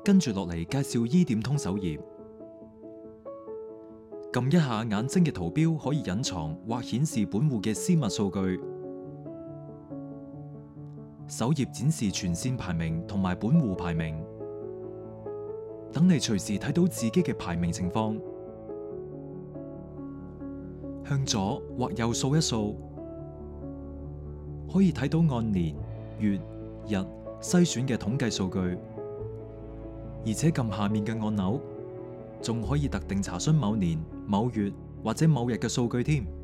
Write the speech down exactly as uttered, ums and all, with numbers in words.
跟住落嚟介紹醫店通首頁，撳一下眼睛嘅圖標可以隱藏或顯示本戶嘅私密數據。首頁展示全線排名同埋本戶排名，等你隨時睇到自己嘅排名情況。向左或右掃一掃，可以睇到按年、月、日篩選嘅統計數據。而且撳下面嘅按鈕，仲可以特定查詢某年、某月或者某日嘅數據添。